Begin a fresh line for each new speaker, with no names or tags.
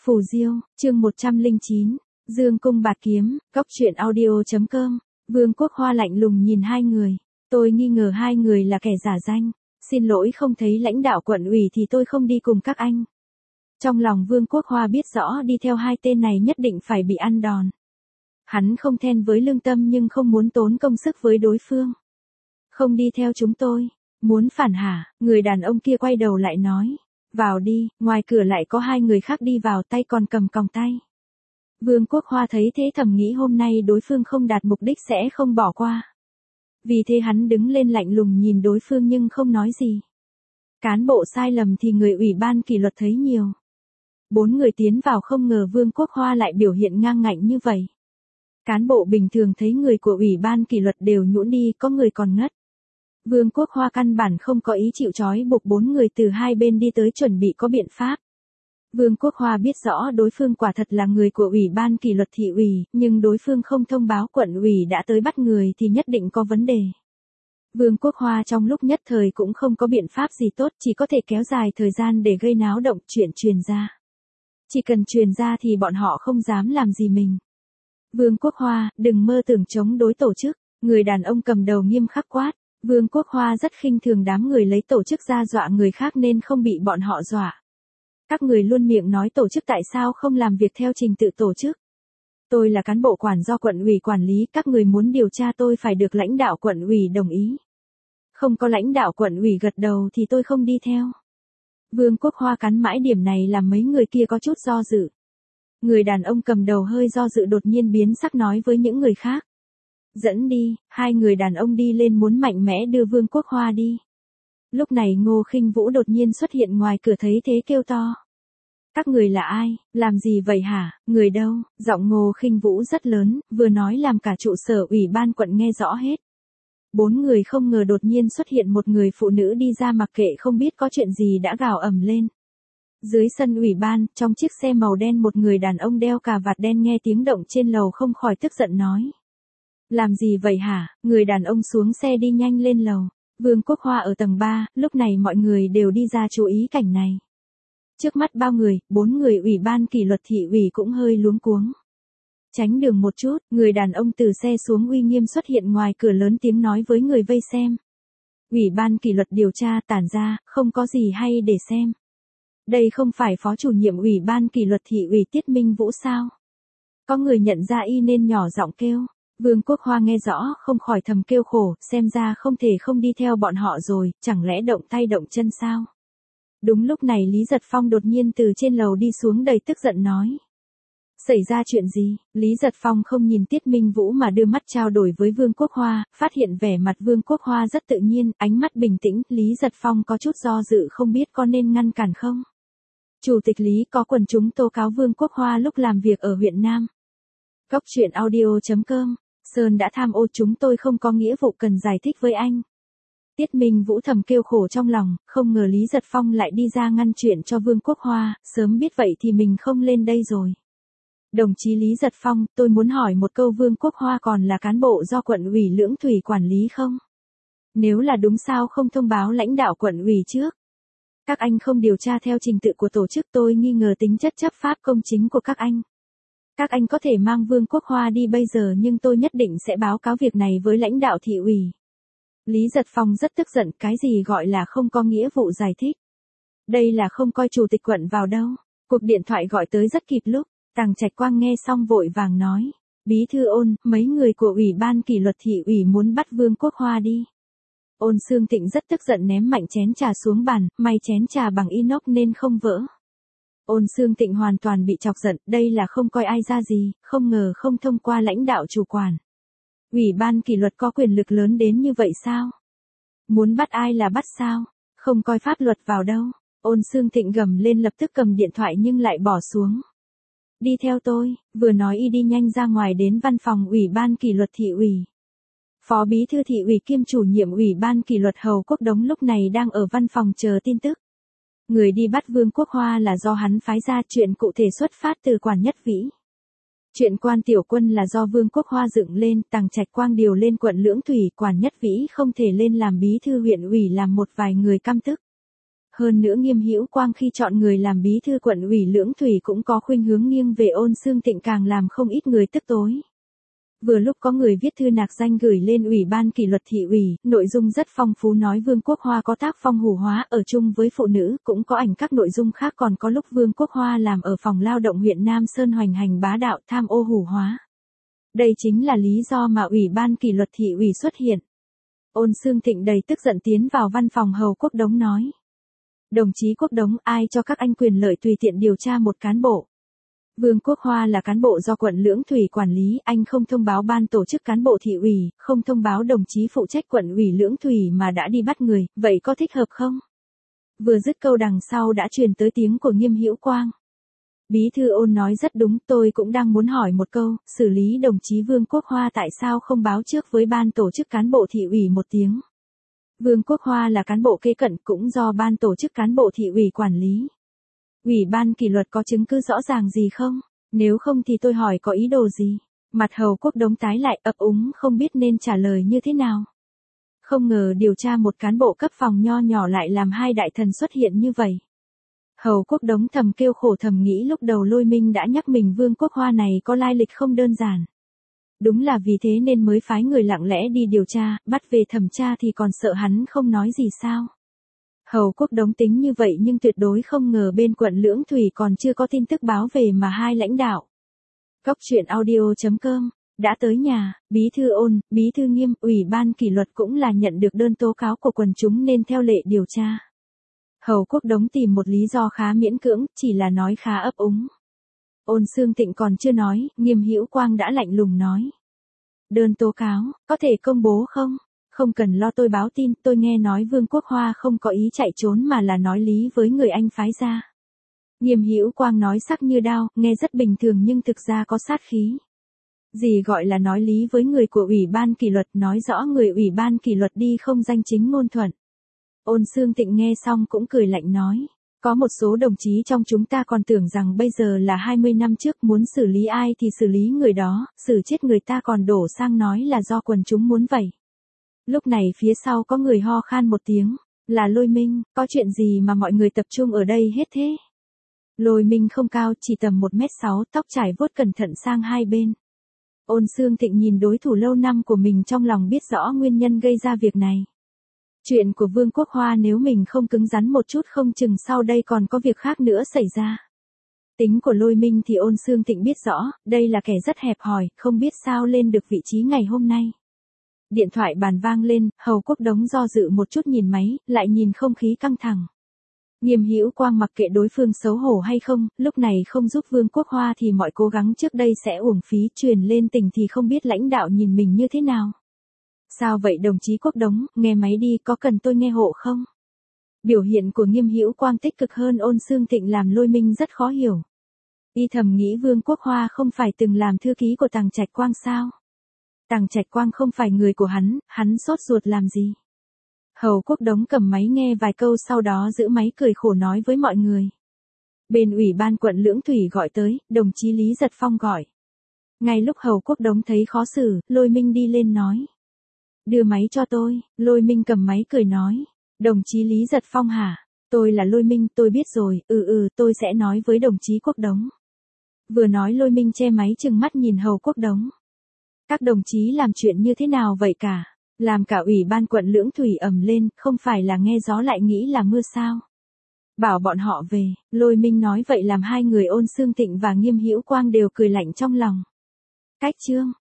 Phù Diêu, chương 109, Dương Cung Bạt Kiếm, Cóc Truyện Audio.com. Vương Quốc Hoa lạnh lùng nhìn hai người. Tôi nghi ngờ hai người là kẻ giả danh. Xin lỗi, không thấy lãnh đạo quận ủy thì tôi không đi cùng các anh. Trong lòng Vương Quốc Hoa biết rõ đi theo hai tên này nhất định phải bị ăn đòn. Hắn không thẹn với lương tâm nhưng không muốn tốn công sức với đối phương. Không đi theo chúng tôi. Muốn phản hả? Người đàn ông kia quay đầu lại nói. Vào đi, ngoài cửa lại có hai người khác đi vào, tay còn cầm còng tay. Vương Quốc Hoa thấy thế thầm nghĩ hôm nay đối phương không đạt mục đích sẽ không bỏ qua. Vì thế hắn đứng lên lạnh lùng nhìn đối phương nhưng không nói gì. Cán bộ sai lầm thì người ủy ban kỷ luật thấy nhiều. 4 người tiến vào không ngờ Vương Quốc Hoa lại biểu hiện ngang ngạnh như vậy. Cán bộ bình thường thấy người của ủy ban kỷ luật đều nhũn đi, có người còn ngất. Vương Quốc Hoa căn bản không có ý chịu trói buộc 4 người từ hai bên đi tới chuẩn bị có biện pháp. Vương Quốc Hoa biết rõ đối phương quả thật là người của ủy ban kỷ luật thị ủy, nhưng đối phương không thông báo quận ủy đã tới bắt người thì nhất định có vấn đề. Vương Quốc Hoa trong lúc nhất thời cũng không có biện pháp gì tốt, chỉ có thể kéo dài thời gian để gây náo động, chuyện truyền ra. Chỉ cần truyền ra thì bọn họ không dám làm gì mình. Vương Quốc Hoa, đừng mơ tưởng chống đối tổ chức. Người đàn ông cầm đầu nghiêm khắc quát. Vương Quốc Hoa rất khinh thường đám người lấy tổ chức ra dọa người khác nên không bị bọn họ dọa. Các người luôn miệng nói tổ chức tại sao không làm việc theo trình tự tổ chức. Tôi là cán bộ quản do quận ủy quản lý, các người muốn điều tra tôi phải được lãnh đạo quận ủy đồng ý. Không có lãnh đạo quận ủy gật đầu thì tôi không đi theo. Vương Quốc Hoa cắn mãi điểm này làm mấy người kia có chút do dự. Người đàn ông cầm đầu hơi do dự đột nhiên biến sắc nói với những người khác. Dẫn đi, hai người đàn ông đi lên muốn mạnh mẽ đưa Vương Quốc Hoa đi. Lúc này Ngô Khinh Vũ đột nhiên xuất hiện ngoài cửa thấy thế kêu to. Các người là ai, làm gì vậy hả, người đâu? Giọng Ngô Khinh Vũ rất lớn, vừa nói làm cả trụ sở ủy ban quận nghe rõ hết. 4 người không ngờ đột nhiên xuất hiện một người phụ nữ đi ra mặc kệ không biết có chuyện gì đã gào ầm lên. Dưới sân ủy ban, trong chiếc xe màu đen một người đàn ông đeo cà vạt đen nghe tiếng động trên lầu không khỏi tức giận nói. Làm gì vậy hả? Người đàn ông xuống xe đi nhanh lên lầu. Vương Quốc Hoa ở tầng 3, lúc này mọi người đều đi ra chú ý cảnh này. Trước mắt bao người, 4 người ủy ban kỷ luật thị ủy cũng hơi luống cuống. Tránh đường một chút, người đàn ông từ xe xuống uy nghiêm xuất hiện ngoài cửa lớn tiếng nói với người vây xem. Ủy ban kỷ luật điều tra tản ra, không có gì hay để xem. Đây không phải phó chủ nhiệm ủy ban kỷ luật thị ủy Tiết Minh Vũ sao? Có người nhận ra y nên nhỏ giọng kêu. Vương Quốc Hoa nghe rõ không khỏi thầm kêu khổ, xem ra không thể không đi theo bọn họ rồi, chẳng lẽ động tay động chân sao? Đúng lúc này Lý Giật Phong đột nhiên từ trên lầu đi xuống đầy tức giận nói. Xảy ra chuyện gì? Lý Giật Phong không nhìn Tiết Minh Vũ mà đưa mắt trao đổi với Vương Quốc Hoa, phát hiện vẻ mặt Vương Quốc Hoa rất tự nhiên, ánh mắt bình tĩnh, Lý Giật Phong có chút do dự không biết có nên ngăn cản không? Chủ tịch Lý, có quần chúng tố cáo Vương Quốc Hoa lúc làm việc ở huyện Nam. Cóc Truyện Audio.com. Sơn đã tham ô, chúng tôi không có nghĩa vụ cần giải thích với anh. Tiết Minh Vũ thầm kêu khổ trong lòng, không ngờ Lý Giật Phong lại đi ra ngăn chuyện cho Vương Quốc Hoa, sớm biết vậy thì mình không lên đây rồi. Đồng chí Lý Giật Phong, tôi muốn hỏi một câu, Vương Quốc Hoa còn là cán bộ do quận ủy Lưỡng Thủy quản lý không? Nếu là đúng sao không thông báo lãnh đạo quận ủy trước? Các anh không điều tra theo trình tự của tổ chức, tôi nghi ngờ tính chất chấp pháp công chính của các anh. Các anh có thể mang Vương Quốc Hoa đi bây giờ nhưng tôi nhất định sẽ báo cáo việc này với lãnh đạo thị ủy. Lý Giật Phong rất tức giận, cái gì gọi là không có nghĩa vụ giải thích. Đây là không coi chủ tịch quận vào đâu. Cuộc điện thoại gọi tới rất kịp lúc, Tằng Trạch Quang nghe xong vội vàng nói. Bí thư Ôn, mấy người của ủy ban kỷ luật thị ủy muốn bắt Vương Quốc Hoa đi. Ôn Xương Thịnh rất tức giận ném mạnh chén trà xuống bàn, may chén trà bằng inox nên không vỡ. Ôn Xương Thịnh hoàn toàn bị chọc giận, đây là không coi ai ra gì, không ngờ không thông qua lãnh đạo chủ quản. Ủy ban kỷ luật có quyền lực lớn đến như vậy sao? Muốn bắt ai là bắt sao? Không coi pháp luật vào đâu. Ôn Xương Thịnh gầm lên lập tức cầm điện thoại nhưng lại bỏ xuống. Đi theo tôi, vừa nói y đi nhanh ra ngoài đến văn phòng ủy ban kỷ luật thị ủy. Phó bí thư thị ủy kiêm chủ nhiệm ủy ban kỷ luật Hầu Quốc Đống lúc này đang ở văn phòng chờ tin tức. Người đi bắt Vương Quốc Hoa là do hắn phái ra, chuyện cụ thể xuất phát từ Quản Nhất Vĩ. Chuyện Quan Tiểu Quân là do Vương Quốc Hoa dựng lên, Tằng Trạch Quang điều lên quận Lưỡng Thủy, Quản Nhất Vĩ không thể lên làm bí thư huyện ủy làm một vài người căm tức. Hơn nữa Nghiêm Hữu Quang khi chọn người làm bí thư quận ủy Lưỡng Thủy cũng có khuynh hướng nghiêng về Ôn Xương Thịnh, càng làm không ít người tức tối. Vừa lúc có người viết thư nạc danh gửi lên Ủy ban kỷ luật thị ủy, nội dung rất phong phú, nói Vương Quốc Hoa có tác phong hủ hóa, ở chung với phụ nữ, cũng có ảnh các nội dung khác, còn có lúc Vương Quốc Hoa làm ở phòng lao động huyện Nam Sơn hoành hành bá đạo, tham ô hủ hóa. Đây chính là lý do mà Ủy ban kỷ luật thị ủy xuất hiện. Ôn Xương Thịnh đầy tức giận tiến vào văn phòng Hầu Quốc Đống nói. Đồng chí Quốc Đống, ai cho các anh quyền lợi tùy tiện điều tra một cán bộ? Vương Quốc Hoa là cán bộ do quận Lưỡng Thủy quản lý, anh không thông báo ban tổ chức cán bộ thị ủy, không thông báo đồng chí phụ trách quận ủy Lưỡng Thủy mà đã đi bắt người, vậy có thích hợp không? Vừa dứt câu đằng sau đã truyền tới tiếng của Nghiêm Hữu Quang. Bí thư Ôn nói rất đúng, tôi cũng đang muốn hỏi một câu, xử lý đồng chí Vương Quốc Hoa tại sao không báo trước với ban tổ chức cán bộ thị ủy một tiếng? Vương Quốc Hoa là cán bộ kế cận, cũng do ban tổ chức cán bộ thị ủy quản lý. Ủy ban kỷ luật có chứng cứ rõ ràng gì không? Nếu không thì tôi hỏi có ý đồ gì? Mặt Hầu Quốc Đống tái lại, ấp úng không biết nên trả lời như thế nào. Không ngờ điều tra một cán bộ cấp phòng nho nhỏ lại làm hai đại thần xuất hiện như vậy. Hầu Quốc Đống thầm kêu khổ, thầm nghĩ lúc đầu Lôi Minh đã nhắc mình Vương Quốc Hoa này có lai lịch không đơn giản. Đúng là vì thế nên mới phái người lặng lẽ đi điều tra, bắt về thẩm tra thì còn sợ hắn không nói gì sao. Hầu Quốc Đống tính như vậy nhưng tuyệt đối không ngờ bên quận Lưỡng Thủy còn chưa có tin tức báo về mà hai lãnh đạo. Cóc truyện audio.com đã tới nhà, bí thư Ôn, bí thư Nghiêm, Ủy ban kỷ luật cũng là nhận được đơn tố cáo của quần chúng nên theo lệ điều tra. Hầu Quốc Đống tìm một lý do khá miễn cưỡng, chỉ là nói khá ấp úng. Ôn Xương Thịnh còn chưa nói, Nghiêm Hữu Quang đã lạnh lùng nói. Đơn tố cáo, có thể công bố không? Không cần lo, tôi báo tin, tôi nghe nói Vương Quốc Hoa không có ý chạy trốn mà là nói lý với người anh phái ra. Nghiêm Hữu Quang nói sắc như đao, nghe rất bình thường nhưng thực ra có sát khí. Gì gọi là nói lý với người của Ủy ban kỷ luật, nói rõ người Ủy ban kỷ luật đi không danh chính ngôn thuận. Ôn Xương Thịnh nghe xong cũng cười lạnh nói. Có một số đồng chí trong chúng ta còn tưởng rằng bây giờ là 20 năm trước, muốn xử lý ai thì xử lý người đó, xử chết người ta còn đổ sang nói là do quần chúng muốn vậy. Lúc này phía sau có người ho khan một tiếng, là Lôi Minh, có chuyện gì mà mọi người tập trung ở đây hết thế? Lôi Minh không cao, chỉ tầm 1m6, tóc trải vuốt cẩn thận sang hai bên. Ôn Xương Thịnh nhìn đối thủ lâu năm của mình trong lòng biết rõ nguyên nhân gây ra việc này. Chuyện của Vương Quốc Hoa nếu mình không cứng rắn một chút không chừng sau đây còn có việc khác nữa xảy ra. Tính của Lôi Minh thì Ôn Xương Thịnh biết rõ, đây là kẻ rất hẹp hòi, không biết sao lên được vị trí ngày hôm nay. Điện thoại bàn vang lên, Hầu Quốc Đống do dự một chút nhìn máy, lại nhìn không khí căng thẳng. Nghiêm Hữu Quang mặc kệ đối phương xấu hổ hay không, lúc này không giúp Vương Quốc Hoa thì mọi cố gắng trước đây sẽ uổng phí, truyền lên tỉnh thì không biết lãnh đạo nhìn mình như thế nào. Sao vậy đồng chí Quốc Đống, nghe máy đi, có cần tôi nghe hộ không? Biểu hiện của Nghiêm Hữu Quang tích cực hơn Ôn Xương Thịnh làm Lôi Minh rất khó hiểu. Y thầm nghĩ Vương Quốc Hoa không phải từng làm thư ký của Tằng Trạch Quang sao? Tằng Trạch Quang không phải người của hắn sốt ruột làm gì? Hầu Quốc Đống cầm máy nghe vài câu sau đó giữ máy cười khổ nói với mọi người. Bên Ủy ban quận Lưỡng Thủy gọi tới, đồng chí Lý Giật Phong gọi. Ngay lúc Hầu Quốc Đống thấy khó xử, Lôi Minh đi lên nói. Đưa máy cho tôi, Lôi Minh cầm máy cười nói. Đồng chí Lý Giật Phong hả? Tôi là Lôi Minh, tôi biết rồi, tôi sẽ nói với đồng chí Quốc Đống. Vừa nói Lôi Minh che máy trừng mắt nhìn Hầu Quốc Đống. Các đồng chí làm chuyện như thế nào vậy cả? Làm cả Ủy ban quận Lưỡng Thủy ầm lên, không phải là nghe gió lại nghĩ là mưa sao? Bảo bọn họ về, Lôi Minh nói vậy làm hai người Ôn Xương Thịnh và Nghiêm Hữu Quang đều cười lạnh trong lòng. Cách chương